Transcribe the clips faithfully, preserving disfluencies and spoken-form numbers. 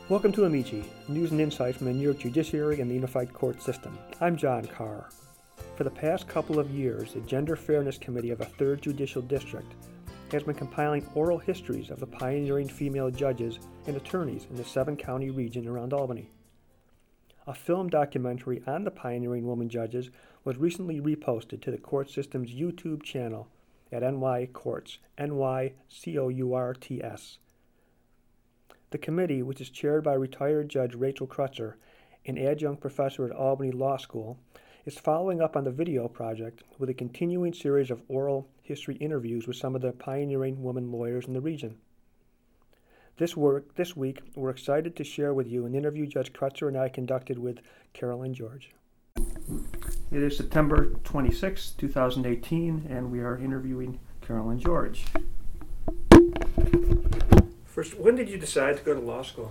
Welcome to Amici, news and insights from the New York Judiciary and the Unified Court System. I'm John Carr. For the past couple of years, the Gender Fairness Committee of a third Judicial District has been compiling oral histories of the pioneering female judges and attorneys in the seven-county region around Albany. A film documentary on the pioneering woman judges was recently reposted to the court system's YouTube channel at N Y Courts, N Y C O U R T S. The committee, which is chaired by retired Judge Rachel Crutzer, an adjunct professor at Albany Law School, is following up on the video project with a continuing series of oral history interviews with some of the pioneering women lawyers in the region. This work, this week, we're excited to share with you an interview Judge Crutzer and I conducted with Carolyn George. It is September twenty-sixth, twenty eighteen, and we are interviewing Carolyn George. First, when did you decide to go to law school?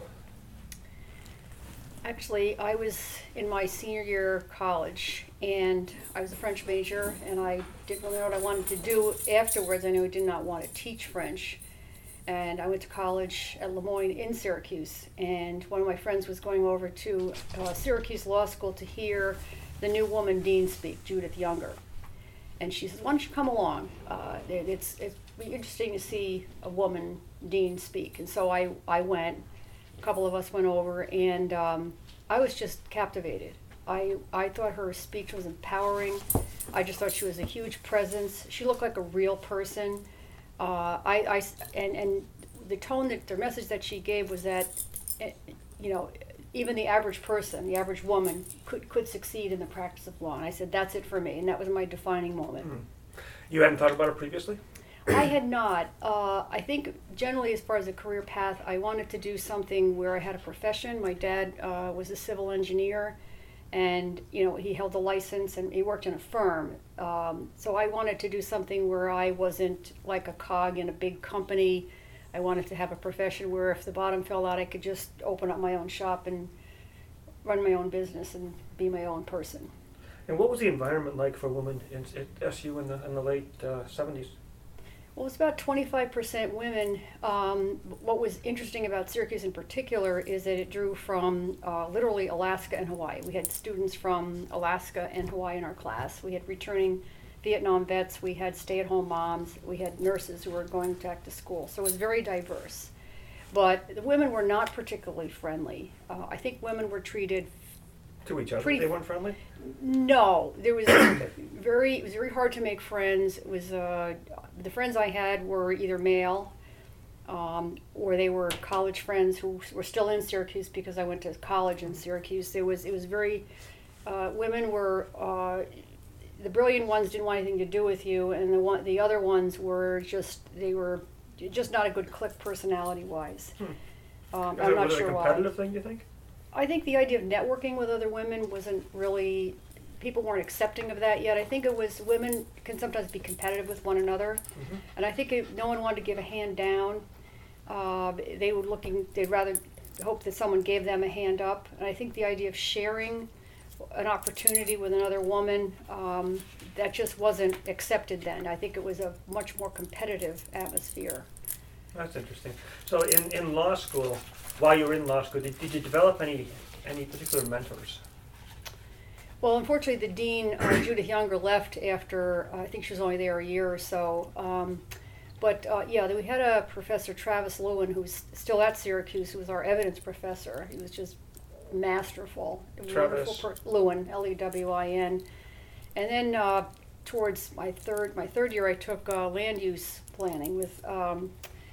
Actually, I was in my senior year of college, and I was a French major, and I didn't really know what I wanted to do afterwards. I knew I did not want to teach French, and I went to college at Le Moyne in Syracuse, and one of my friends was going over to uh, Syracuse Law School to hear the new woman dean speak, Judith Younger. And she says, why don't you come along? Uh, it, it's it's be interesting to see a woman dean speak. And so I, I went, a couple of us went over, and um, I was just captivated. I, I thought her speech was empowering. I just thought she was a huge presence. She looked like a real person. Uh, I, I, and, and the tone, that the message that she gave was that, you know, even the average person, the average woman, could, could succeed in the practice of law. And I said, that's it for me. And that was my defining moment. Mm. You hadn't thought about it previously? I had not. Uh, I think generally as far as a career path, I wanted to do something where I had a profession. My dad uh, was a civil engineer, and you know he held a license and he worked in a firm. Um, so I wanted to do something where I wasn't like a cog in a big company. I wanted to have a profession where if the bottom fell out, I could just open up my own shop and run my own business and be my own person. And what was the environment like for women in, at S U in the in the late uh, seventies? Well, it's about twenty-five percent women. Um, what was interesting about Syracuse in particular is that it drew from uh, literally Alaska and Hawaii. We had students from Alaska and Hawaii in our class. We had returning Vietnam vets. We had stay-at-home moms. We had nurses who were going back to school. So it was very diverse. But the women were not particularly friendly. Uh, I think women were treated to each other. Pretty, they weren't friendly? No, there was very. It was very hard to make friends. It was uh, the friends I had were either male, um, or they were college friends who were still in Syracuse because I went to college in Syracuse. There was it was very. Uh, women were uh, the brilliant ones didn't want anything to do with you, and the one the other ones were just they were just not a good clique personality wise. Hmm. Um, was I'm it, not was sure it a why. competitive thing, do you think? I think the idea of networking with other women wasn't really, people weren't accepting of that yet. I think it was, women can sometimes be competitive with one another. Mm-hmm. And I think if no one wanted to give a hand down. Uh, they were looking, they'd rather hope that someone gave them a hand up. And I think the idea of sharing an opportunity with another woman, um, that just wasn't accepted then. I think it was a much more competitive atmosphere. That's interesting. So in, in law school, while you were in law school, did, did you develop any any particular mentors? Well, unfortunately, the dean, uh, Judith Younger, left after, uh, I think she was only there a year or so. Um, but uh, yeah, we had a Professor Travis Lewin, who's still at Syracuse, who was our evidence professor. He was just masterful. Travis. Wonderful per- Lewin, L E W I N. And then uh, towards my third my third year, I took uh, land use planning with um,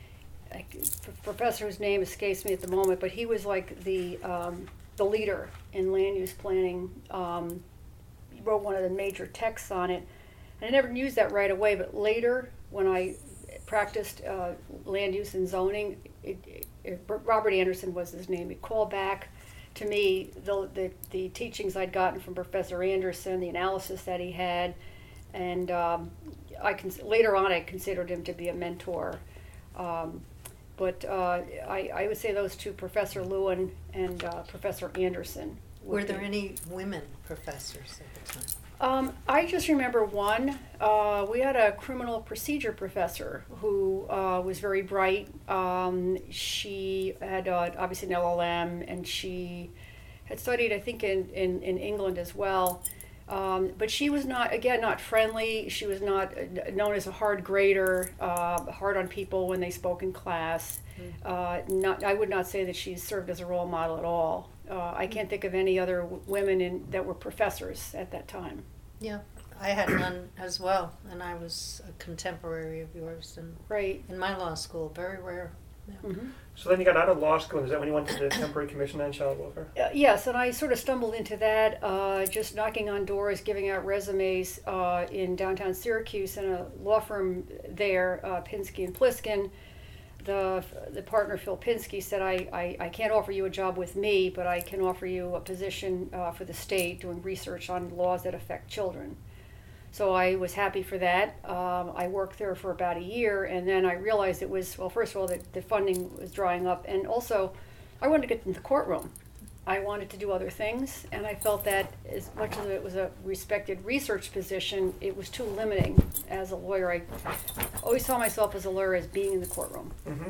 a professor whose name escapes me at the moment, but he was like the um, the leader in land use planning. Um, he wrote one of the major texts on it, and I never used that right away. But later, when I practiced uh, land use and zoning, it, it, it, Robert Anderson was his name. He called back to me the, the the teachings I'd gotten from Professor Anderson, the analysis that he had, and um, I cons- later on I considered him to be a mentor. Um, But uh, I, I would say those two, Professor Lewin and uh, Professor Anderson. Were there any women professors at the time? Um, I just remember one. Uh, we had a criminal procedure professor who uh, was very bright. Um, she had uh, obviously an L L M, and she had studied, I think, in, in, in England as well. Um, but she was not, again, not friendly. She was not uh, known as a hard grader, uh, hard on people when they spoke in class. Mm. Uh, not, I would not say that she served as a role model at all. Uh, I can't think of any other w- women in, that were professors at that time. Yeah, I had none as well, and I was a contemporary of yours in, right. in my law school. Very rare. Yeah. Mm-hmm. So then you got out of law school, and is that when you went to the Temporary Commission on Child Welfare? Uh, yes, and I sort of stumbled into that, uh, just knocking on doors, giving out resumes uh, in downtown Syracuse in a law firm there, uh, Pinsky and Pliskin. The the partner, Phil Pinsky, said, I, I, I can't offer you a job with me, but I can offer you a position uh, for the state doing research on laws that affect children. So I was happy for that. Um, I worked there for about a year, and then I realized it was, well, first of all, that the funding was drying up, and also I wanted to get in the courtroom. I wanted to do other things, and I felt that as much as it was a respected research position, it was too limiting as a lawyer. I always saw myself as a lawyer as being in the courtroom. Mm-hmm.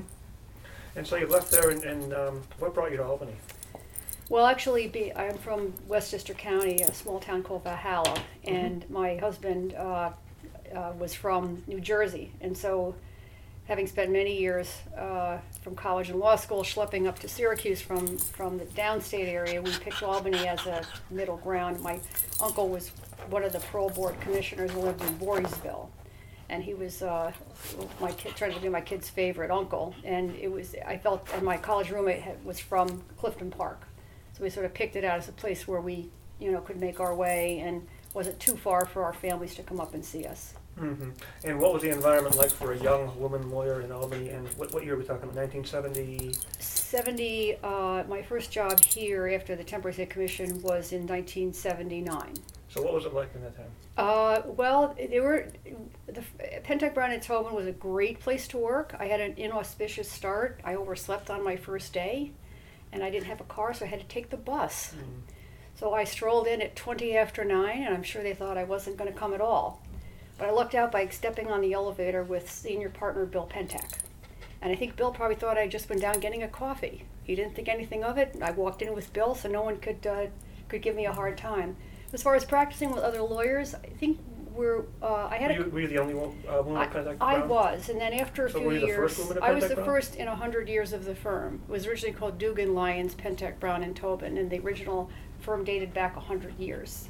And so you left there, and, and um, what brought you to Albany? Well, actually, be, I'm from Westchester County, a small town called Valhalla, and mm-hmm. my husband uh, uh, was from New Jersey, and so having spent many years uh, from college and law school schlepping up to Syracuse from, from the downstate area, we picked Albany as a middle ground. My uncle was one of the parole board commissioners who lived in Voorheesville, and he was uh, my kid, trying to be my kid's favorite uncle. And it was I felt, and my college roommate had, was from Clifton Park, so we sort of picked it out as a place where we, you know, could make our way and wasn't too far for our families to come up and see us. Mm-hmm. And what was the environment like for a young woman lawyer in Albany? And what, what year are we talking about? nineteen seventy? seventy. Uh, my first job here after the Temporary State Commission was in nineteen seventy-nine. So what was it like in that time? Uh, well, they were the Pentek Brown and Tobin was a great place to work. I had an inauspicious start. I overslept on my first day, and I didn't have a car, so I had to take the bus. Mm-hmm. So I strolled in at twenty after nine, and I'm sure they thought I wasn't going to come at all. But I lucked out by stepping on the elevator with senior partner Bill Pentek. And I think Bill probably thought I'd just been down getting a coffee. He didn't think anything of it. I walked in with Bill, so no one could uh, could give me a hard time. As far as practicing with other lawyers, I think we're, uh, I had were you, a... Were you the only one, uh, woman I, at Pentek Brown? I was, and then after a so few were you years... the first woman at I was Pentek the Brown? first in a hundred years of the firm. It was originally called Dugan, Lyons, Pentek, Brown, and Tobin, and the original firm dated back a hundred years.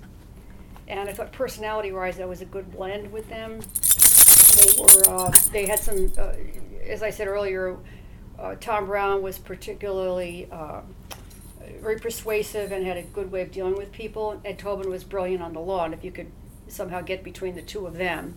And I thought personality-wise, that was a good blend with them. They were, uh, they had some, uh, as I said earlier, uh, Tom Brown was particularly uh, very persuasive and had a good way of dealing with people. Ed Tobin was brilliant on the law, and if you could somehow get between the two of them,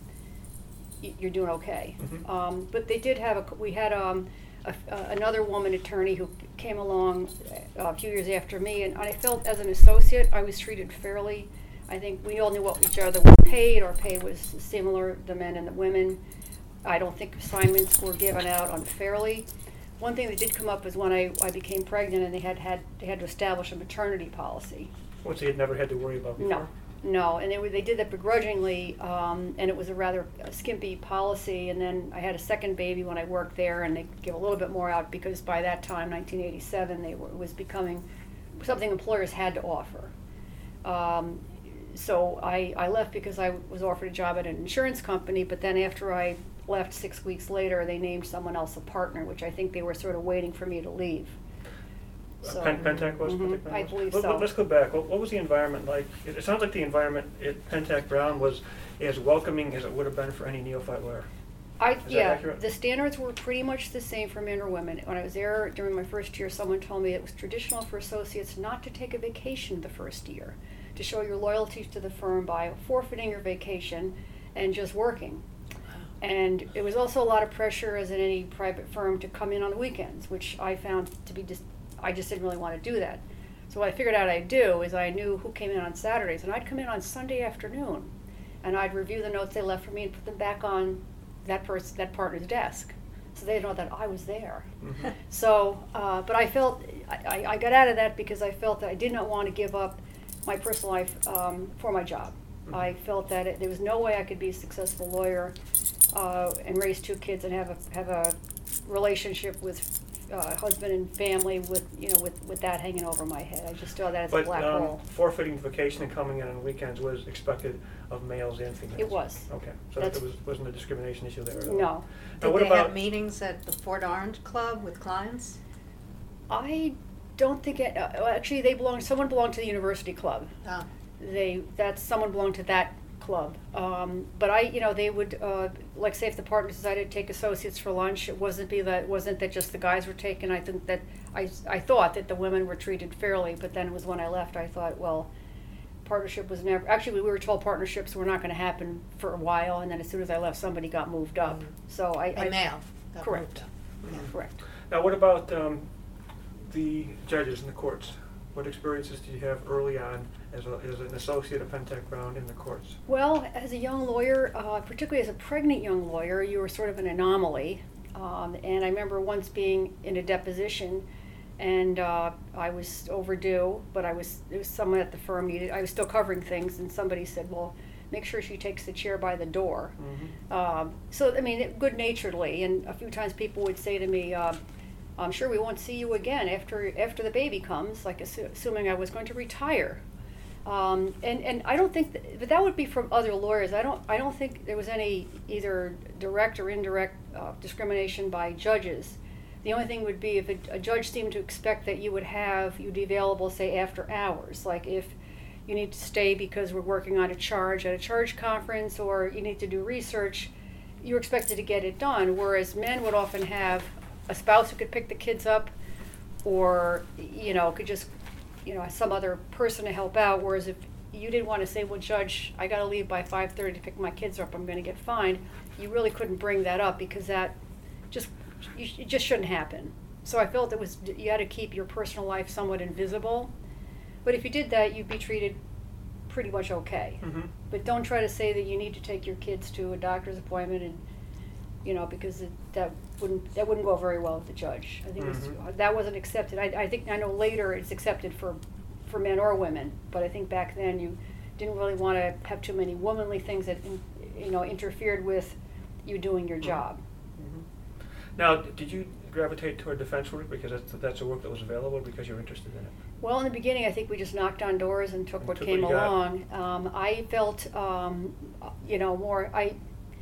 y- you're doing okay. Mm-hmm. Um, but they did have a, we had um, a, uh, another woman attorney who came along a few years after me, and I felt as an associate I was treated fairly. I think we all knew what each other were paid. Our pay was similar, the men and the women. I don't think assignments were given out unfairly. One thing that did come up was when I, I became pregnant, and they had, had they had to establish a maternity policy. Which they had never had to worry about before? No, no, and they were, they did that begrudgingly, um, and it was a rather skimpy policy. And then I had a second baby when I worked there, and they gave a little bit more out because by that time, nineteen eighty-seven, they were, it was becoming something employers had to offer. Um, So I, I left because I was offered a job at an insurance company, but then after I left six weeks later, they named someone else a partner, which I think they were sort of waiting for me to leave. So, uh, Pen- Pentek was? Mm-hmm, Pentek I was? believe Let, so. Let's go back. What, what was the environment like? It, it sounds like the environment at Pentek Brown was as welcoming as it would have been for any neophyte lawyer. I, Is yeah, that accurate? The standards were pretty much the same for men or women. When I was there during my first year, someone told me it was traditional for associates not to take a vacation the first year, to show your loyalty to the firm by forfeiting your vacation and just working. And it was also a lot of pressure, as in any private firm, to come in on the weekends, which I found to be just, I just didn't really want to do that. So what I figured out I'd do is I knew who came in on Saturdays, and I'd come in on Sunday afternoon, and I'd review the notes they left for me and put them back on that person, that partner's desk, so they know that I was there. Mm-hmm. So, uh, but I felt, I, I got out of that because I felt that I did not want to give up my personal life um, for my job. Mhm. I felt that it, there was no way I could be a successful lawyer uh, and raise two kids and have a have a relationship with uh, husband and family with you know with, with that hanging over my head. I just saw that as a But black um, hole. forfeiting vacation and coming in on weekends was expected of males and females? It was. Okay, so That's- there was, wasn't a discrimination issue there at all? No, Now, Did what they about, have meetings at the Fort Orange Club with clients? I don't think it. Uh, well, actually, they belong. Someone belonged to the university club. Oh, They that's someone belonged to that club. Um, but I, you know, they would uh, like say if the partners decided to take associates for lunch, it wasn't be that wasn't that just the guys were taken. I think that I I thought that the women were treated fairly, but then it was when I left I thought, well, partnership was never. Actually, we were told partnerships were not going to happen for a while, and then as soon as I left, somebody got moved up. Mhm. So I, a I male. got Correct. moved up. Yeah. correct. now what about um, the judges in the courts? What experiences did you have early on as, a, as an associate of Penntech Brown in the courts? Well, as a young lawyer, uh, particularly as a pregnant young lawyer, you were sort of an anomaly. Um, and I remember once being in a deposition, and uh, I was overdue, but I was there was someone at the firm needed. I was still covering things, and somebody said, "Well, make sure she takes the chair by the door." Mm-hmm. Um, so I mean, it, good-naturedly, and a few times people would say to me, uh, "I'm sure we won't see you again after after the baby comes," like assu- assuming I was going to retire. Um, and and I don't think, th- but that would be from other lawyers. I don't I don't think there was any either direct or indirect uh, discrimination by judges. The only thing would be if a, a judge seemed to expect that you would have you'd be available, say, after hours, like if you need to stay because we're working on a charge at a charge conference, or you need to do research, you're expected to get it done. Whereas men would often have a spouse who could pick the kids up, or you know could just you know some other person to help out. Whereas if you didn't want to say, well, judge, I got to leave by five thirty to pick my kids up, I'm going to get fined, you really couldn't bring that up because that just you, it just shouldn't happen. So I felt it was you had to keep your personal life somewhat invisible. But if you did that, you'd be treated pretty much okay. Mm-hmm. But don't try to say that you need to take your kids to a doctor's appointment, and you know because it, that wouldn't that wouldn't go very well with the judge. I think it was, Mhm. that wasn't accepted. I, I think I know later it's accepted for for men or women, but I think back then you didn't really want to have too many womanly things that in, you know interfered with you doing your job. Mm-hmm. Now, did you gravitate toward defense work because that's, that's a work that was available, because you're interested in it? Well, in the beginning, I think we just knocked on doors and took And what took came what you got. along. Um, I felt, um, you know, more. I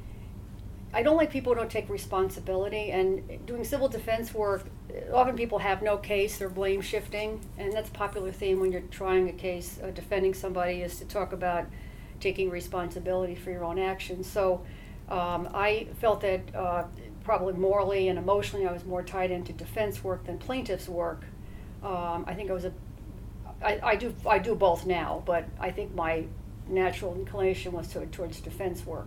I don't like people who don't take responsibility. And doing civil defense work, often people have no case, they're blame shifting, and that's a popular theme when you're trying a case, uh, defending somebody, is to talk about taking responsibility for your own actions. So um, I felt that uh, probably morally and emotionally, I was more tied into defense work than plaintiff's work. Um, I think I was a, I, I do I do both now, but I think my natural inclination was to, towards defense work.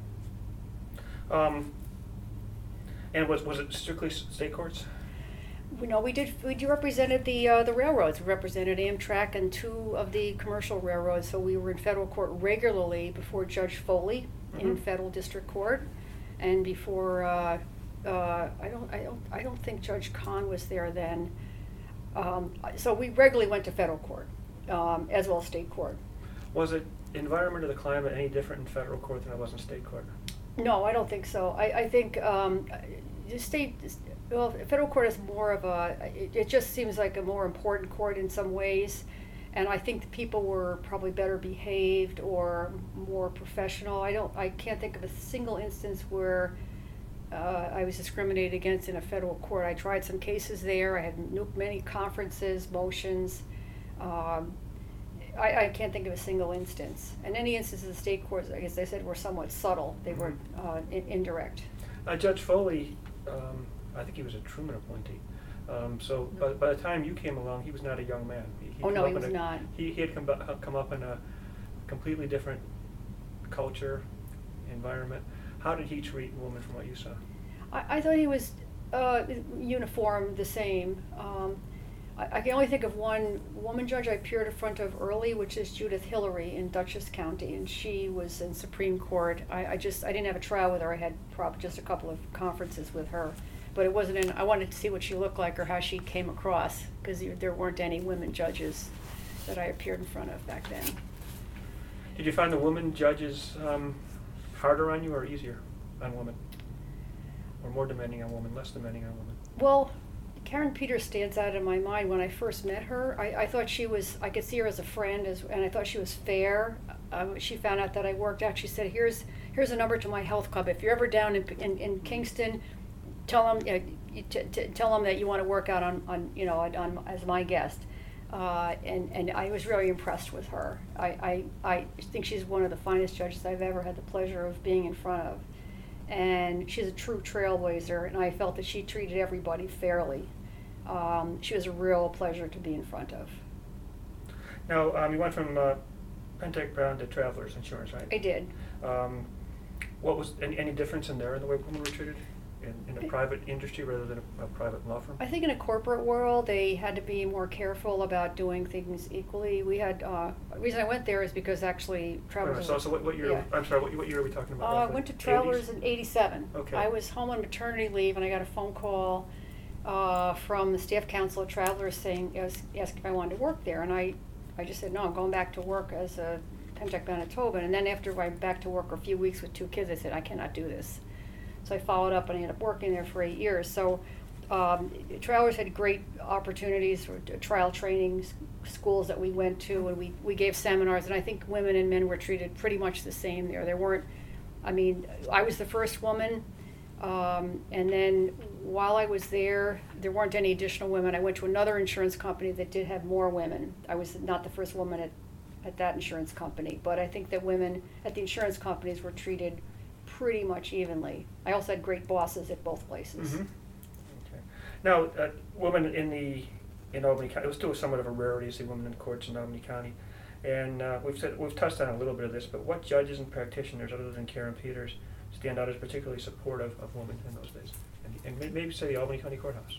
Um, and was was it strictly s- state courts? You know, we did we do represented the uh, the railroads. We represented Amtrak and two of the commercial railroads. So we were in federal court regularly before Judge Foley in Mhm. federal district court, and before uh, uh, I don't I don't I don't think Judge Kahn was there then. Um, so we regularly went to federal court, um, as well as state court. Was it environment or the climate any different in federal court than it was in state court? No, I don't think so. I, I think um, the state, well, federal court is more of a, it, it just seems like a more important court in some ways. And I think the people were probably better behaved or more professional. I don't, I can't think of a single instance where uh, I was discriminated against in a federal court. I tried some cases there. I had nu- many conferences, motions. Um, I, I can't think of a single instance. And any instances of the state courts, as I said, were somewhat subtle. They were uh, in, indirect. Uh, Judge Foley, um, I think he was a Truman appointee. Um, so by, by the time you came along, he was not a young man. He, he Oh, no, come he up was in a- not. He, he had come, bu- come up in a completely different culture, environment. How did he treat women from what you saw? I, I thought he was uh, uniform, the same. Um, I, I can only think of one woman judge I appeared in front of early, which is Judith Hillary in Dutchess County, and she was in Supreme Court. I, I just I didn't have a trial with her. I had prob just a couple of conferences with her, but it wasn't in. I wanted to see what she looked like or how she came across, because there weren't any women judges that I appeared in front of back then. Did you find the women judges um, harder on you or easier on women? Or more demanding on women, less demanding on women? Well, Karen Peters stands out in my mind. When I first met her, I, I thought she was, I could see her as a friend, as, and I thought she was fair. Um, she found out that I worked out. She said, here's here's a number to my health club. If you're ever down in, in, in Kingston, tell them, you know, you t- t- tell them that you want to work out on, on you know, on, on, as my guest. Uh, and, and I was really impressed with her. I, I, I think she's one of the finest judges I've ever had the pleasure of being in front of. And she's a true trailblazer, and I felt that she treated everybody fairly. Um, she was a real pleasure to be in front of. Now, um, you went from uh, Pentec Brown to Travelers Insurance, right? I did. Um, what was any, any difference in there in the way women were treated in, in a private industry rather than a, a private law firm? I think in a corporate world, they had to be more careful about doing things equally. We had, uh, the reason I went there is because actually Travelers... So, so what, what year, yeah. I'm sorry, what, what year are we talking about? Uh, I roughly? went to Travelers eighties? in eighty-seven. Okay. I was home on maternity leave, and I got a phone call uh, from the staff council at Travelers saying, asking if I wanted to work there. And I, I just said, no, I'm going back to work as a Pentec Manitoba. And then after I went back to work for a few weeks with two kids, I said, I cannot do this. So I followed up, and I ended up working there for eight years. So um, Travelers had great opportunities for trial training schools that we went to, and we, we gave seminars, and I think women and men were treated pretty much the same there. There weren't, I mean, I was the first woman, um, and then while I was there, there weren't any additional women. I went to another insurance company that did have more women. I was not the first woman at, at that insurance company, but I think that women at the insurance companies were treated pretty much evenly. I also had great bosses at both places. Mm-hmm. Okay. Now, uh, women in the in Albany County, it was still somewhat of a rarity to see women in courts in Albany County, and uh, we've said we've touched on a little bit of this. But what judges and practitioners, other than Karen Peters, stand out as particularly supportive of women in those days, and, and maybe say the Albany County Courthouse?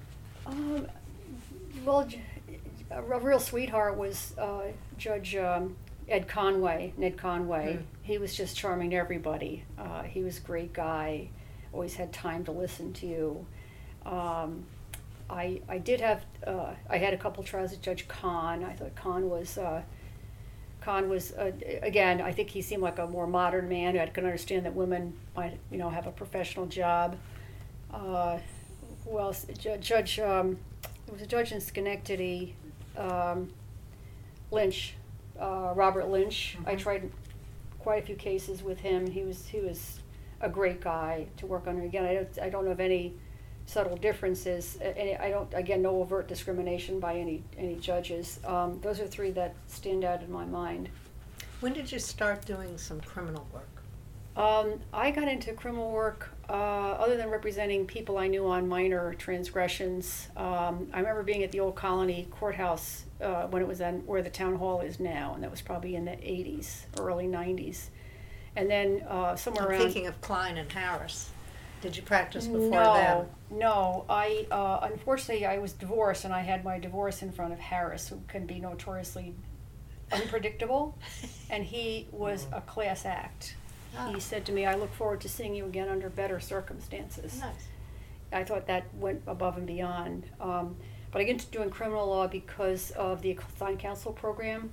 Um, well, a real sweetheart was uh, Judge um, Ed Conway, Ned Conway. Mm. He was just charming to everybody. Uh, he was a great guy, always had time to listen to you. Um, I I did have, uh, I had a couple trials with Judge Kahn. I thought Kahn was, uh, Kahn was, uh, again, I think he seemed like a more modern man who could understand that women might, you know, have a professional job. Uh, who else? Judge, Judge um, there was a judge in Schenectady, um, Lynch. Uh, Robert Lynch. Mm-hmm. I tried quite a few cases with him. He was he was a great guy to work under. Again, I don't I don't know of any subtle differences. Any, I don't again no overt discrimination by any any judges. Um, those are three that stand out in my mind. When did you start doing some criminal work? Um, I got into criminal work uh, other than representing people I knew on minor transgressions. Um, I remember being at the old Colony Courthouse uh, when it was on where the town hall is now, and that was probably in the eighties, early nineties. And then uh, somewhere I'm around... thinking of Klein and Harris. Did you practice before no, them? No, I uh, unfortunately I was divorced, and I had my divorce in front of Harris, who can be notoriously unpredictable, and he was a class act. He said to me, I look forward to seeing you again under better circumstances. Nice. I thought that went above and beyond. Um, but I got into doing criminal law because of the assigned counsel program.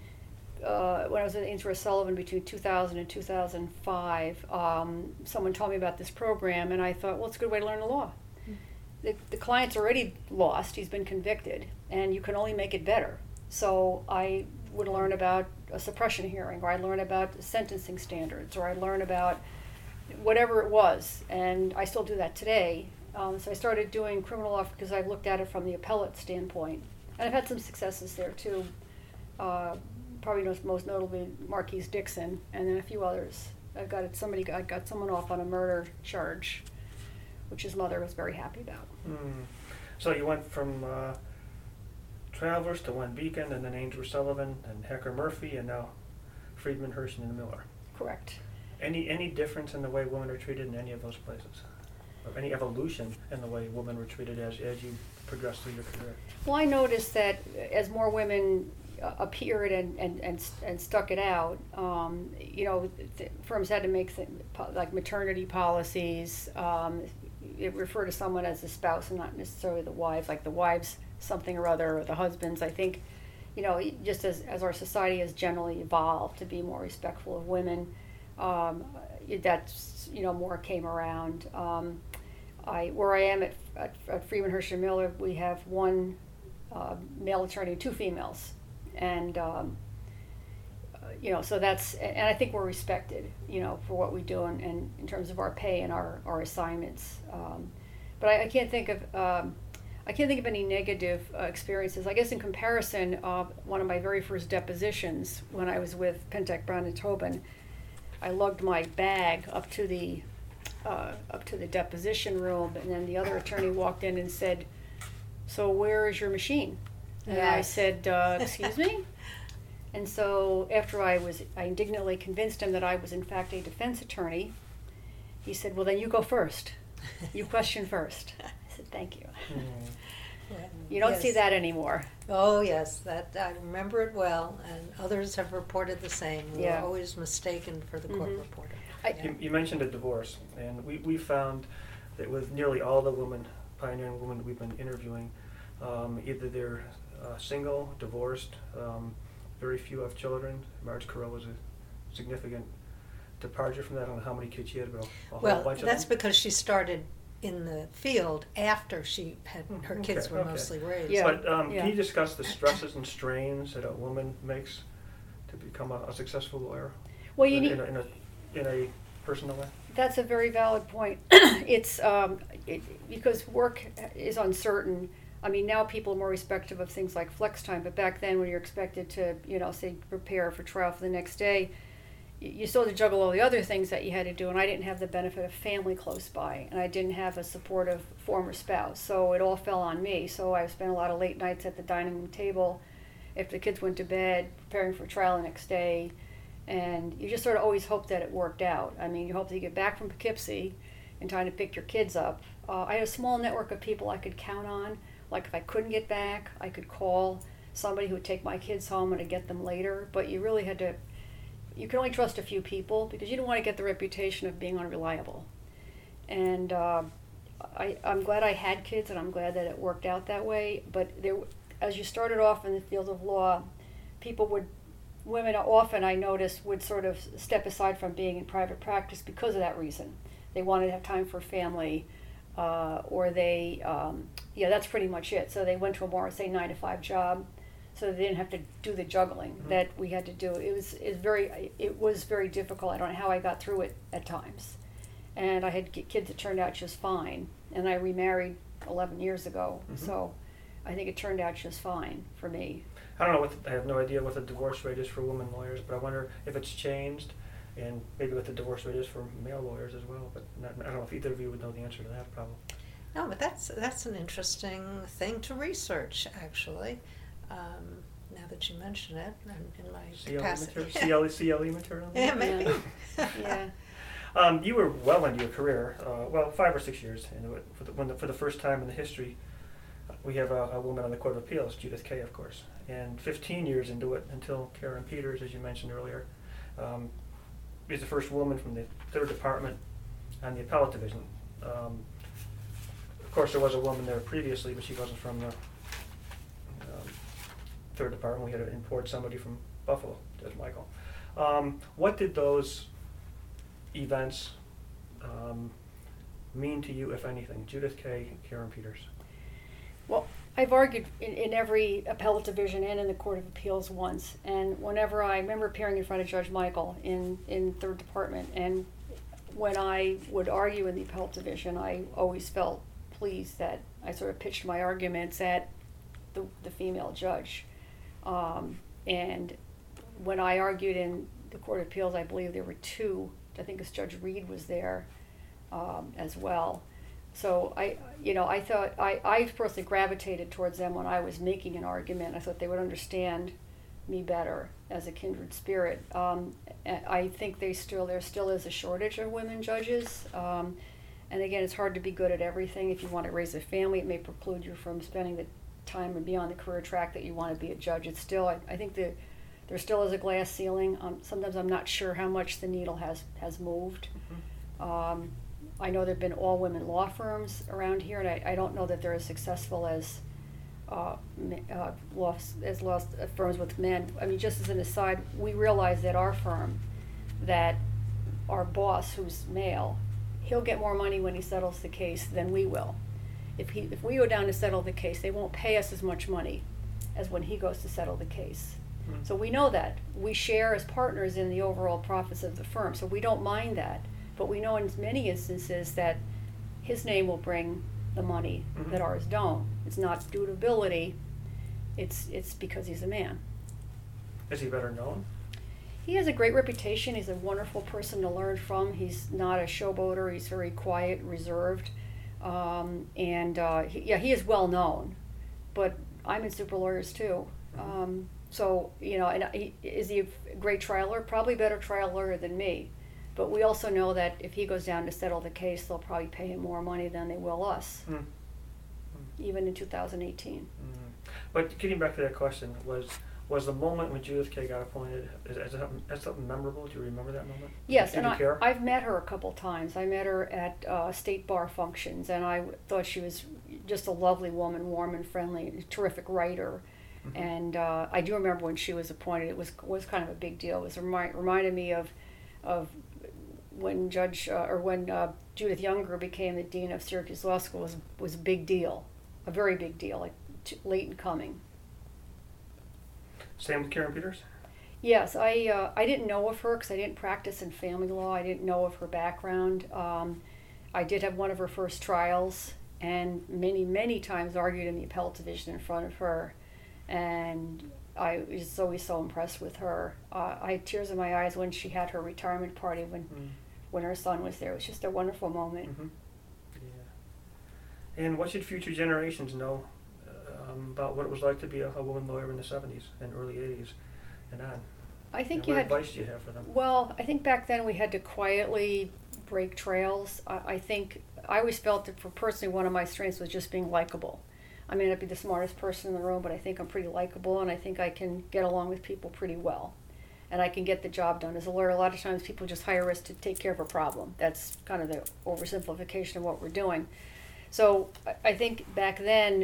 Uh, when I was at Ainsworth Sullivan between two thousand and two thousand five, um, someone told me about this program, and I thought, well, it's a good way to learn the law. Mm. The, the client's already lost, he's been convicted, and you can only make it better. So I would learn about a suppression hearing, or I'd learn about sentencing standards, or I'd learn about whatever it was, and I still do that today. Um, so I started doing criminal law because I looked at it from the appellate standpoint, and I've had some successes there too. Uh, probably most, most notably Marquise Dixon, and then a few others. I got it, somebody got, got someone off on a murder charge, which his mother was very happy about. Mm. So you went from uh, Travelers to One Beacon, and then Ainsworth Sullivan, and Hecker Murphy, and now Friedman, Hershey, and Miller. Correct. Any any difference in the way women are treated in any of those places? Or any evolution in the way women were treated as, as you progressed through your career? Well, I noticed that as more women uh, appeared and, and, and, and stuck it out, um, you know, th- firms had to make th- po- like maternity policies. Um, it refer to someone as the spouse and not necessarily the wives, like the wives something or other, or the husbands. I think you know, just as, as our society has generally evolved to be more respectful of women, um, that's, you know, more came around. Um, I, where I am at, at, at Freeman Hershey Miller, we have one uh, male attorney and two females. And, um, uh, you know, so that's, and I think we're respected, you know, for what we do and, and in terms of our pay and our, our assignments. Um, but I, I can't think of, um, I can't think of any negative uh, experiences. I guess in comparison, uh, one of my very first depositions when I was with Pentek Brown and Tobin, I lugged my bag up to the uh, up to the deposition room, and then the other attorney walked in and said, "So where is your machine?" And yes. I said, uh, "Excuse me." And so after I was, I indignantly convinced him that I was in fact a defense attorney. He said, "Well, then you go first. You question first." I said, "Thank you." Mm. Yeah. You don't yes. see that anymore. Oh yes, that I remember it well, and others have reported the same. We yeah. were always mistaken for the mm-hmm. court reporter. I, you, you mentioned a divorce, and we, we found that with nearly all the women, pioneering women we've been interviewing, um, either they're uh, single, divorced, um, very few have children. Marge Carell was a significant departure from that. I don't know how many kids she had, but a, a well, whole bunch of them. Well, that's because she started in the field after she had her okay, kids were okay. mostly raised. Yeah. But um, yeah. can you discuss the stresses and strains that a woman makes to become a, a successful lawyer? Well, you in, need in, a, in, a, in a personal way. That's a very valid point. It's um, it, because work is uncertain. I mean, now people are more respectful of things like flex time, but back then, when you're expected to, you know, say prepare for trial for the next day, you still had to juggle all the other things that you had to do, and I didn't have the benefit of family close by, and I didn't have a supportive former spouse, so it all fell on me. So I spent a lot of late nights at the dining room table after the kids went to bed, preparing for trial the next day, and you just sort of always hope that it worked out. I mean, you hope that you get back from Poughkeepsie in time to pick your kids up. Uh, I had a small network of people I could count on. Like if I couldn't get back, I could call somebody who would take my kids home and I'd get them later, but you really had to you can only trust a few people because you don't want to get the reputation of being unreliable. And uh, I, I'm glad I had kids, and I'm glad that it worked out that way. But there, as you started off in the field of law, people would, women often I noticed would sort of step aside from being in private practice because of that reason. They wanted to have time for family, uh, or they, um, yeah, that's pretty much it. So they went to a more, say, nine to five job. So they didn't have to do the juggling mm-hmm. that we had to do. It was it very it was very difficult. I don't know how I got through it at times, and I had kids that turned out just fine. And I remarried eleven years ago, mm-hmm. so I think it turned out just fine for me. I don't know what the, I have no idea what the divorce rate is for women lawyers, but I wonder if it's changed, and maybe what the divorce rate is for male lawyers as well. But not, I don't know if either of you would know the answer to that probably. No, but that's that's an interesting thing to research, actually. Um, now that you mention it, in, in my C L E capacity. Material, C L E, C L E material? Yeah, maybe. Yeah. yeah. Um, you were well into your career, uh, well, five or six years into it. For the, when the, for the first time in the history, we have a, a woman on the Court of Appeals, Judith Kaye, of course, and fifteen years into it until Karen Peters, as you mentioned earlier, um, is the first woman from the third department on the appellate division. Um, of course, there was a woman there previously, but she wasn't from the um, third department. We had to import somebody from Buffalo, Judge Michael. Um, what did those events um, mean to you, if anything? Judith Kaye, Karen Peters. Well, I've argued in, in every appellate division and in the Court of Appeals once, and whenever I remember appearing in front of Judge Michael in, in third department, and when I would argue in the appellate division, I always felt pleased that I sort of pitched my arguments at the, the female judge. Um, and when I argued in the Court of Appeals, I believe there were two. I think it's Judge Reed was there um, as well. So I, you know, I thought I, I personally gravitated towards them when I was making an argument. I thought they would understand me better as a kindred spirit. Um, I think they still there still is a shortage of women judges. Um, and again, it's hard to be good at everything. If you want to raise a family, it may preclude you from spending the time and be on the career track that you want to be a judge. It's still, I, I think the there still is a glass ceiling. Um, sometimes I'm not sure how much the needle has, has moved. Mm-hmm. Um, I know there have been all-women law firms around here, and I, I don't know that they're as successful as uh, ma- uh, law, as law firms with men. I mean, just as an aside, we realize that our firm, that our boss, who's male, he'll get more money when he settles the case than we will. If he, if we go down to settle the case, they won't pay us as much money as when he goes to settle the case. Mm. So we know that. We share as partners in the overall profits of the firm, so we don't mind that. But we know in many instances that his name will bring the money Mhm. that ours don't. It's not due to ability, it's, it's because he's a man. Is he better known? He has a great reputation. He's a wonderful person to learn from. He's not a showboater. He's very quiet, reserved. Um, and uh, he, yeah, he is well known. But I'm in super lawyers too. Mhm. Um, so, you know, and he, is he a great trial lawyer? Probably a better trial lawyer than me. But we also know that if he goes down to settle the case, they'll probably pay him more money than they will us, Mm. even in two thousand eighteen. Mm. But getting back to that question, was was the moment when Judith Kay got appointed, is, is, that, is that something memorable? Do you remember that moment? Yes, Did and you I, care? I've met her a couple times. I met her at uh, state bar functions, and I w- thought she was just a lovely woman, warm and friendly, a terrific writer. Mhm. And uh, I do remember when she was appointed, it was was kind of a big deal. It was remi- reminded me of of when Judge uh, or when uh, Judith Younger became the dean of Syracuse Law School. Was was a big deal, a very big deal, like t- late in coming. Same with Karen Peters? Yes, I uh, I didn't know of her because I didn't practice in family law. I didn't know of her background. Um, I did have one of her first trials, and many many times argued in the appellate division in front of her, and I was always so impressed with her. Uh, I had tears in my eyes when she had her retirement party when Mm. when her son was there. It was just a wonderful moment. Mhm. Yeah. And what should future generations know um, about what it was like to be a, a woman lawyer in the seventies and early eighties and on? I think And you what had. advice do you have for them? Well, I think back then we had to quietly break trails. I, I think I always felt that for personally one of my strengths was just being likable. I may not be the smartest person in the room, but I think I'm pretty likable, and I think I can get along with people pretty well. And I can get the job done. As a lawyer, a lot of times people just hire us to take care of a problem. That's kind of the oversimplification of what we're doing. So I- I think back then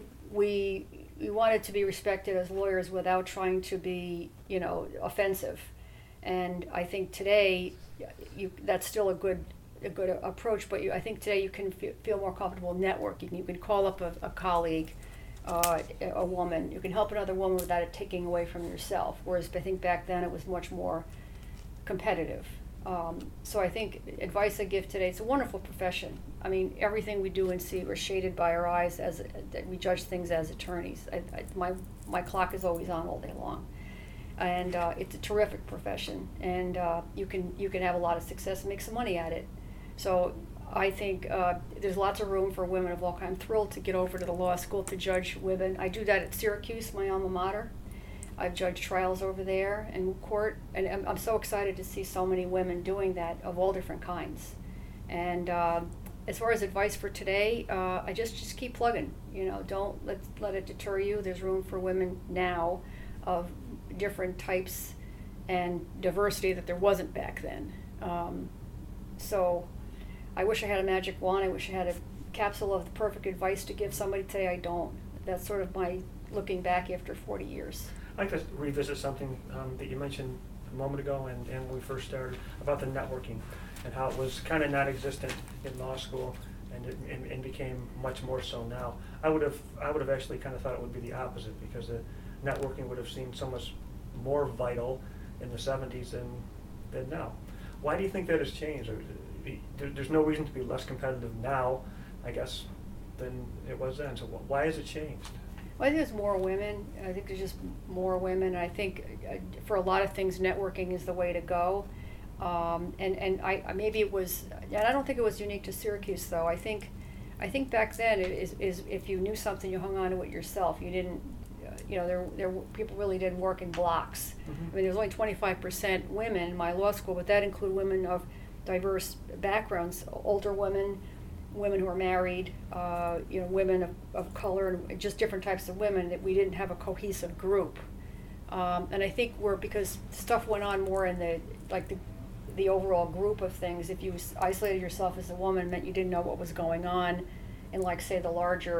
we we wanted to be respected as lawyers without trying to be, you know, offensive. And I think today, you that's still a good a good approach. But you, I think today you can feel, feel more comfortable networking. You can call up a, a colleague, uh, a woman. You can help another woman without it taking away from yourself. Whereas I think back then it was much more competitive. Um, so I think advice I give today, it's a wonderful profession. I mean, everything we do and see, we're shaded by our eyes as that we judge things as attorneys. I, I, my my clock is always on all day long, and uh, it's a terrific profession. And uh, you can you can have a lot of success and make some money at it. So I think uh, there's lots of room for women of law. I'm thrilled to get over to the law school to judge women. I do that at Syracuse, my alma mater. I've judged trials over there in court, and I'm, I'm so excited to see so many women doing that of all different kinds. And uh, as far as advice for today, uh, I just just keep plugging. You know, don't let let it deter you. There's room for women now of different types and diversity that there wasn't back then. Um, so I wish I had a magic wand. I wish I had a capsule of the perfect advice to give somebody today. I don't. That's sort of my looking back after forty years. I'd like to revisit something um, that you mentioned a moment ago and, and when we first started about the networking and how it was kind of non-existent in law school and, it, and, and became much more so now. I would have I would have actually kind of thought it would be the opposite because the networking would have seemed so much more vital in the seventies than, than now. Why do you think that has changed? There, there's no reason to be less competitive now, I guess, than it was then. So why has it changed? Well, I think there's more women. I think there's just more women. I think uh, for a lot of things, networking is the way to go. Um, and and I maybe it was, and I don't think it was unique to Syracuse though. I think, I think back then it is, is if you knew something, you hung on to it yourself. You didn't, uh, you know, there there people really didn't work in blocks. Mm-hmm. I mean, there was only twenty-five percent women in my law school, but that included women of diverse backgrounds, older women, women who are married, uh, you know, women of, of color, and just different types of women, that we didn't have a cohesive group. Um, and I think we're, because stuff went on more in the, like the, the overall group of things, if you isolated yourself as a woman, meant you didn't know what was going on in, like, say, the larger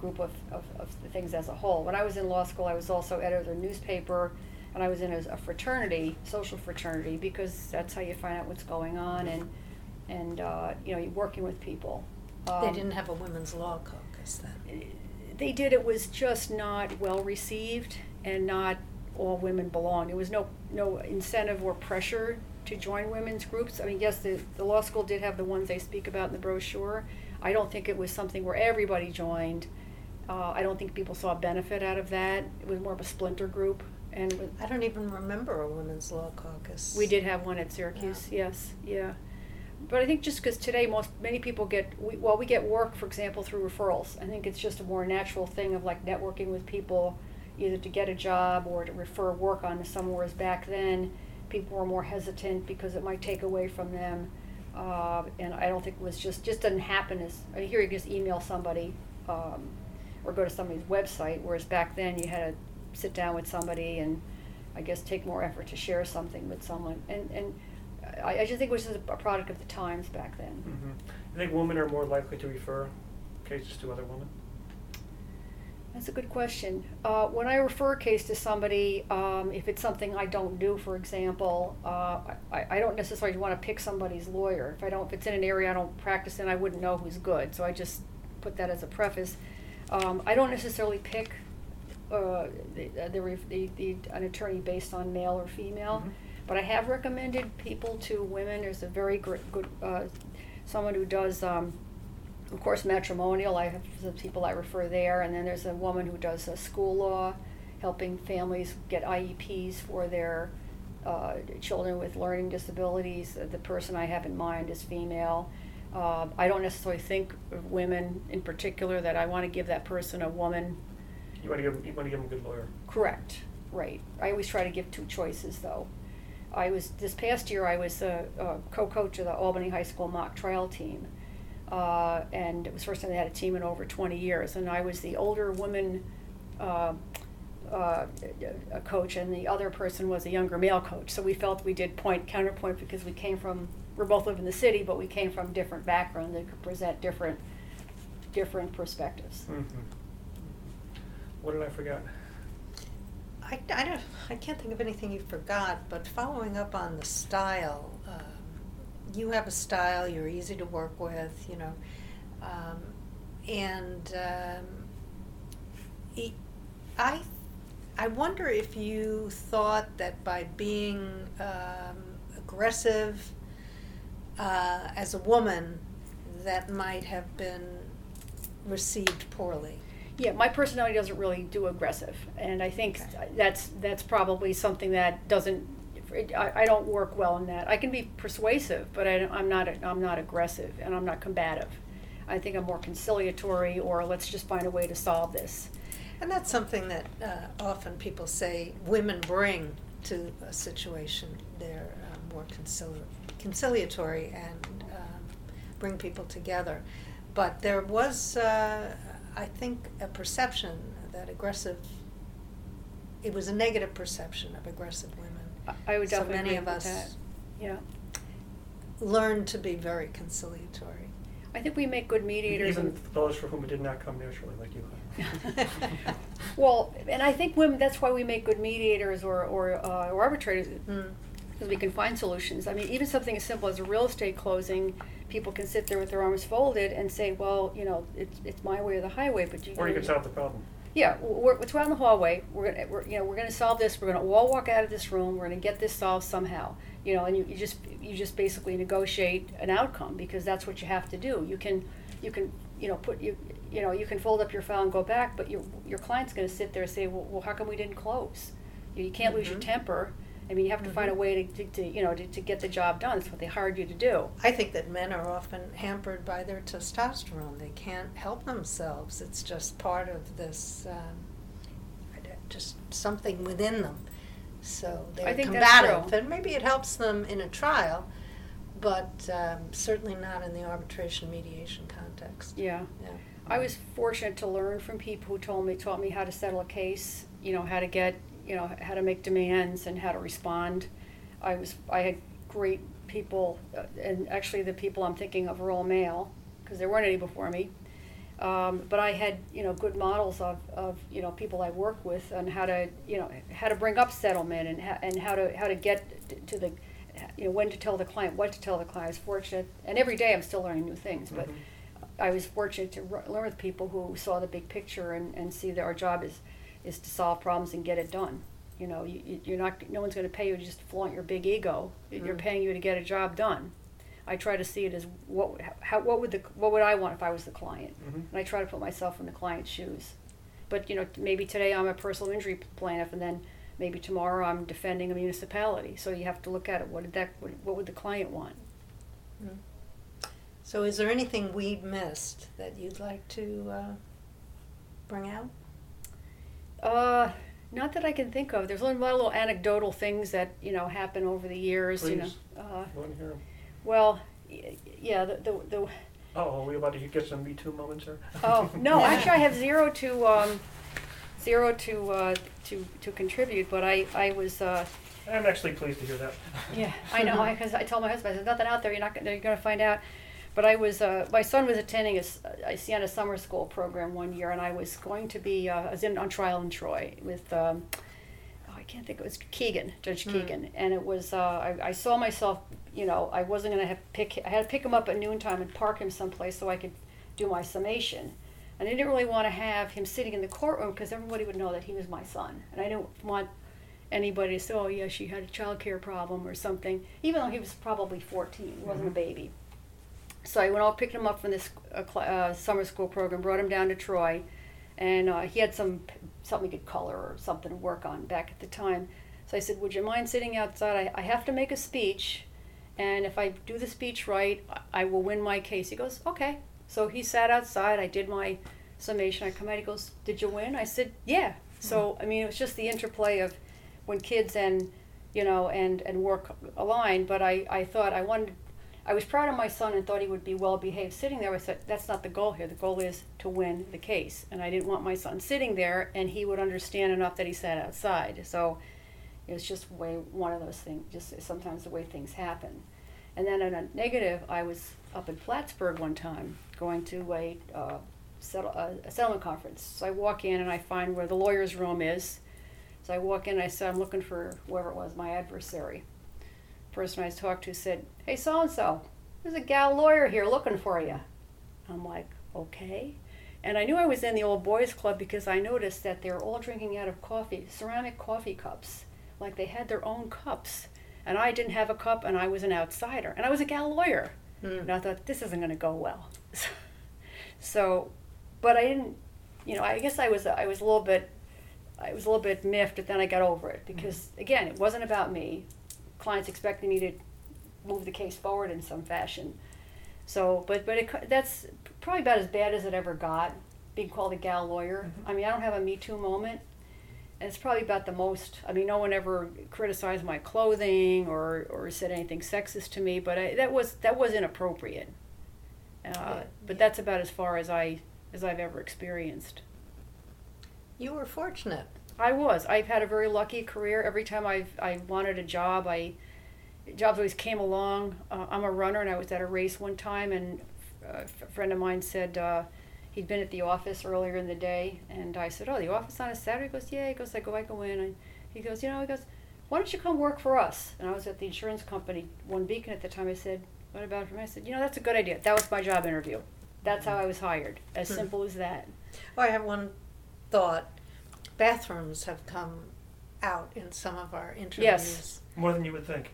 group of, of, of the things as a whole. When I was in law school, I was also editor of a newspaper, and I was in a, a fraternity, social fraternity, because that's how you find out what's going on, and and uh, you know, you're working with people. Um, They didn't have a women's law caucus then. They did. It was just not well received, and not all women belonged. There was no no incentive or pressure to join women's groups. I mean, yes, the, the law school did have the ones they speak about in the brochure. I don't think it was something where everybody joined. Uh, I don't think people saw a benefit out of that. It was more of a splinter group. And with, I don't even remember a women's law caucus. we did have one at Syracuse, Yeah. yes, yeah. But I think just because today most, many people get, we, well, we get work, for example, through referrals. I think it's just a more natural thing of like networking with people, either to get a job or to refer work on to someone, whereas back then, people were more hesitant because it might take away from them. Uh, and I don't think it was just, just doesn't happen as, I mean, here you just email somebody, um, or go to somebody's website, whereas back then you had to sit down with somebody and I guess take more effort to share something with someone. And, and I, I just think it was just a product of the times back then. Mm-hmm. I think women are more likely to refer cases to other women. That's a good question. Uh, when I refer a case to somebody, um, if it's something I don't do, for example, uh, I, I don't necessarily want to pick somebody's lawyer. If I don't, if it's in an area I don't practice in, I wouldn't know who's good. So I just put that as a preface. Um, I don't necessarily pick uh, the, the, the, the an attorney based on male or female, Mm-hmm. but I have recommended people to women. There's a very gr- good uh, someone who does. Um, Of course, matrimonial, I have some people I refer there, and then there's a woman who does uh, school law, helping families get I E Ps for their uh, children with learning disabilities. Uh, the person I have in mind is female. Uh, I don't necessarily think of women in particular that I want to give that person a woman. You want to give them, you want to give them a good lawyer. Correct, right. I always try to give two choices, though. I was, this past year, I was a, a co-coach of the Albany High School mock trial team. Uh, and it was the first time they had a team in over twenty years. And I was the older woman uh, uh, a coach, and the other person was a younger male coach. So we felt we did point counterpoint because we came from, we both live in the city, but we came from different backgrounds that could present different different perspectives. Mm-hmm. What did I forget? I, I don't. I can't think of anything you forgot. But following up on the style, um, you have a style. You're easy to work with. You know, um, and um, e- I. I wonder if you thought that by being um, aggressive uh, as a woman, that might have been received poorly. Yeah, my personality doesn't really do aggressive, and I think Okay. that's that's probably something that doesn't. I, I don't work well in that. I can be persuasive, but I, I'm not. I'm not aggressive, and I'm not combative. I think I'm more conciliatory, or let's just find a way to solve this. And that's something that uh, often people say women bring to a situation. They're uh, more concili- conciliatory and um, bring people together. But there was, uh, I think, a perception that aggressive, it was a negative perception of aggressive women. I would So definitely many agree of with us that. Yeah, learned to be very conciliatory. I think we make good mediators. Even and- those for whom it did not come naturally, like you. Well, and I think women, that's why we make good mediators or, or, uh, or arbitrators, Mm. because we can find solutions. I mean, even something as simple as a real estate closing, people can sit there with their arms folded and say, well, you know, it's, it's my way or the highway, but you. Or you can solve the problem. Yeah, we're, it's out in the hallway, we're gonna, we're, you know, we're gonna solve this, we're gonna all walk out of this room, we're gonna get this solved somehow. You know, and you, you just, you just basically negotiate an outcome, because that's what you have to do. You can, you can, you know, put, you, you know, you can fold up your file and go back, but your, your client's gonna sit there and say, well, well how come we didn't close? You, you can't lose your Mhm. temper. I mean, you have to find a Mhm. way to, to, to you know, to, to get the job done. That's what they hired you to do. I think that men are often hampered by their testosterone. They can't help themselves. It's just part of this, um, just something within them. So they're I think that's combative. true. And maybe it helps them in a trial, but um, certainly not in the arbitration mediation context. Yeah. Yeah. I was fortunate to learn from people who told me, taught me how to settle a case, you know, how to get, you know, how to make demands and how to respond. I was, I had great people, uh, and actually the people I'm thinking of are all male, because there weren't any before me. Um, but I had, you know, good models of, of, you know, people I work with and how to, you know, how to bring up settlement and how, and how to how to get to the, you know, when to tell the client, what to tell the client. I was fortunate, and every day I'm still learning new things, but Mhm. I was fortunate to r- learn with people who saw the big picture and, and see that our job is, is to solve problems and get it done. You know, you, you- you're not, no one's going to pay you to just flaunt your big ego. You're Mm. paying you to get a job done. I try to see it as what would- how what would the what would I want if I was the client, Mhm. and I try to put myself in the client's shoes. But you know, maybe today I'm a personal injury plaintiff, and then maybe tomorrow I'm defending a municipality. So you have to look at it. What did that? What, what would the client want? Mm. So is there anything we missed that you'd like to uh, bring out? Uh, not that I can think of. There's a lot of little anecdotal things that you know happen over the years. You know, Please. uh, Want to hear 'em? well, y- yeah, the the. the Oh, are we about to get some Me Too moments here? Oh no! Actually, I have zero to um, zero to uh, to to contribute. But I I was uh, I'm actually pleased to hear that. yeah I know because I told my husband, I said, nothing out there. You're not gonna, you're gonna find out. But I was uh, my son was attending a, s- a Siena summer school program one year, and I was going to be uh, I was in on trial in Troy with. Um, oh, I can't think. It was Keegan, Judge Hmm. Keegan, and it was. Uh, I, I saw myself. You know, I wasn't gonna have to pick. I had to pick him up at noontime and park him someplace so I could do my summation. And I didn't really want to have him sitting in the courtroom because everybody would know that he was my son, and I didn't want anybody to say, "Oh, yeah, she had a child care problem or something," even though he was probably fourteen. He wasn't Mhm. a baby. So I went out, picked him up from this uh, cl- uh, summer school program, brought him down to Troy, and uh, he had some something he could color or something to work on back at the time. So I said, "Would you mind sitting outside? I, I have to make a speech, and if I do the speech right, I, I will win my case." He goes, "Okay." So he sat outside. I did my summation. I come out. He goes, "Did you win?" I said, "Yeah." So I mean, it was just the interplay of when kids and you know and and work align. But I I thought I wanted. I was proud of my son and thought he would be well behaved sitting there. I said, that's not the goal here. The goal is to win the case. And I didn't want my son sitting there and he would understand enough that he sat outside. So it was just way one of those things, just sometimes the way things happen. And then on a negative, I was up in Plattsburgh one time going to a, uh, settle, uh, a settlement conference. So I walk in and I find where the lawyer's room is. So I walk in and I said, I'm looking for whoever it was, my adversary. Person I talked to said, "Hey, so-and-so, there's a gal lawyer here looking for you." I'm like, okay. And I knew I was in the old boys club because I noticed that they were all drinking out of coffee, ceramic coffee cups. Like they had their own cups. And I didn't have a cup and I was an outsider. And I was a gal lawyer. Mm. And I thought, this isn't going to go well. So, but I didn't, you know, I guess I was, I was a little bit, I was a little bit miffed, but then I got over it because, again, it wasn't about me. Clients expected me to move the case forward in some fashion. So, but but it, that's probably about as bad as it ever got, being called a gal lawyer. Mhm. I mean, I don't have a Me Too moment, and it's probably about the most. I mean, no one ever criticized my clothing or, or said anything sexist to me, but I, that was that was inappropriate. Uh, Yeah, but yeah. that's about as far as I as I've ever experienced. You were fortunate. I was. I've had a very lucky career. Every time I've I wanted a job, I jobs always came along. Uh, I'm a runner, and I was at a race one time, and uh, a friend of mine said uh, he'd been at the office earlier in the day, and I said, "Oh, the office on a Saturday?" He goes, "Yeah." He goes, "I go, I go in," and he goes, "You know," he goes, "Why don't you come work for us?" And I was at the insurance company, One Beacon at the time. I said, "What about for me?" I said, "You know, that's a good idea." That was my job interview. That's how I was hired. As Hmm. simple as that. Oh, I have one thought. Bathrooms have come out in some of our interviews. More than you would think.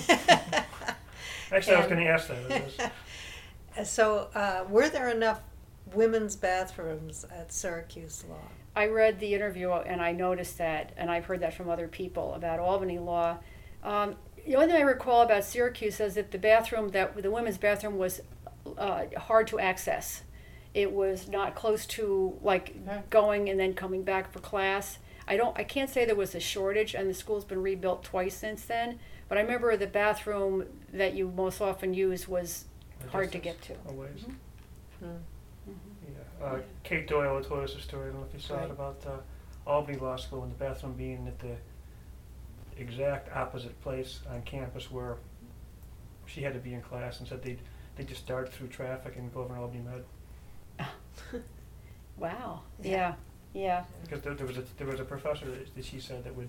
Actually, I was And- going to ask that. It was- So, uh, were there enough women's bathrooms at Syracuse Law? I read the interview and I noticed that, and I've heard that from other people about Albany law. Um, the only thing I recall about Syracuse is that the bathroom, that the women's bathroom, was uh, hard to access. It was not close to like Mhm. going and then coming back for class. I don't. I can't say there was a shortage, and the school's been rebuilt twice since then. But I remember the bathroom that you most often use was a hard to distance get to. a ways. Hmm. Mm-hmm. Yeah. Uh, Kate Doyle told us a story, I don't know if you saw Right. it, about uh, Albany Law School and the bathroom being at the exact opposite place on campus where she had to be in class, and said they'd, they just dart through traffic and go over to Albany Med. Wow. Yeah. Yeah. Yeah. Because there, there was a there was a professor that, that she said that would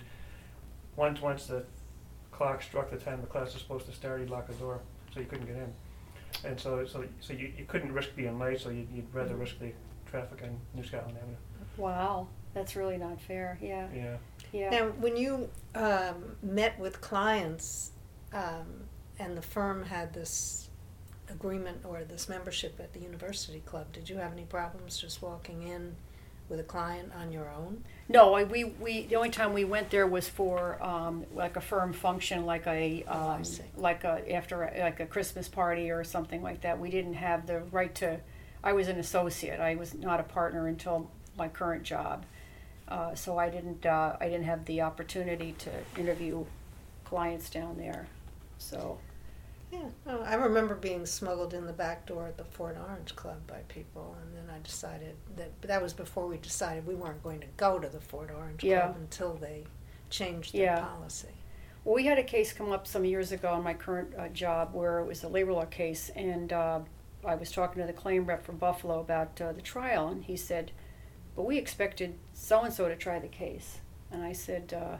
once once the clock struck the time the class was supposed to start, he'd lock the door so you couldn't get in, and so so so you, you couldn't risk being late, so you'd, you'd rather risk the traffic on New Scotland Avenue. Wow. That's really not fair. Yeah. Yeah. Yeah. Now, when you um, met with clients um, and the firm had this agreement or this membership at the University Club, did you have any problems just walking in with a client on your own? No, I, we, we, the only time we went there was for, um, like a firm function, like a, Oh, I um, see. like a, after, a- like a Christmas party or something like that. We didn't have the right to, I was an associate, I was not a partner until my current job. Uh, so I didn't, uh, I didn't have the opportunity to interview clients down there, so. Yeah, oh, I remember being smuggled in the back door at the Fort Orange Club by people, and then I decided that, but that was before we decided we weren't going to go to the Fort Orange Yeah. Club until they changed their Yeah. policy. Well, we had a case come up some years ago in my current uh, job where it was a labor law case, and uh, I was talking to the claim rep from Buffalo about uh, the trial, and he said, but we expected so-and-so to try the case. And I said, uh,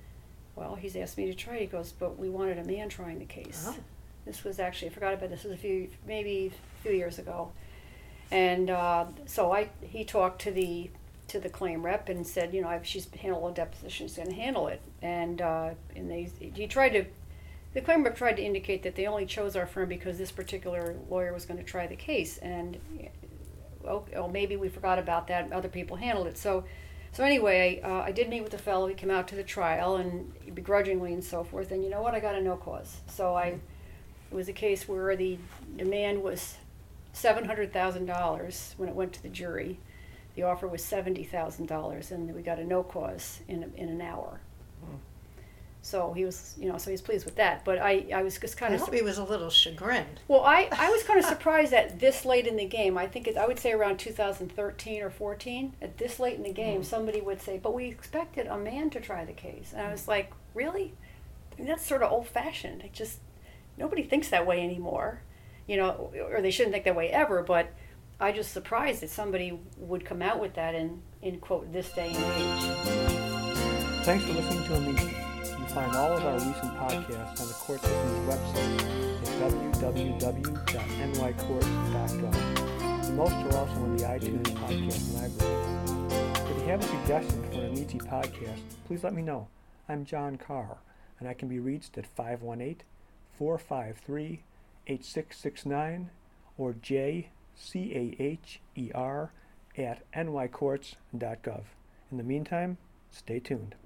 well, he's asked me to try it. He goes, but we wanted a man trying the case. Oh. This was actually, I forgot about this, this was a few, maybe a few years ago. And uh, so I, he talked to the to the claim rep and said, you know, if she's handled a deposition, she's going to handle it. And uh, and they, he tried to, the claim rep tried to indicate that they only chose our firm because this particular lawyer was going to try the case. And well, oh, maybe we forgot about that. Other people handled it. So, so anyway, uh, I did meet with the fellow. He came out to the trial and begrudgingly and so forth. And you know what? I got a no cause. So I, it was a case where the demand was seven hundred thousand dollars when it went to the jury. The offer was seventy thousand dollars, and we got a no cause in a, in an hour. Hmm. So he was, you know, so he's pleased with that. But I, I was just kind I of. hope he was a little chagrined. Well, I, I was kind of surprised that this late in the game, I think it, I would say around two thousand thirteen or fourteen, at this late in the game, Mm. somebody would say, but we expected a man to try the case. And I was like, really? I mean, that's sort of old-fashioned. It just, nobody thinks that way anymore, you know, or they shouldn't think that way ever, but I just surprised that somebody would come out with that in, in quote, this day and age. Thanks for listening to Amici. You find all of our recent podcasts on the Court System's website at w w w dot n y courts dot gov. Most are also in the iTunes podcast library. If you have a suggestion for an Amici podcast, please let me know. I'm John Carr, and I can be reached at five one eight, four five three, eight six six nine or j c a h e r at n y courts dot gov. In the meantime, stay tuned.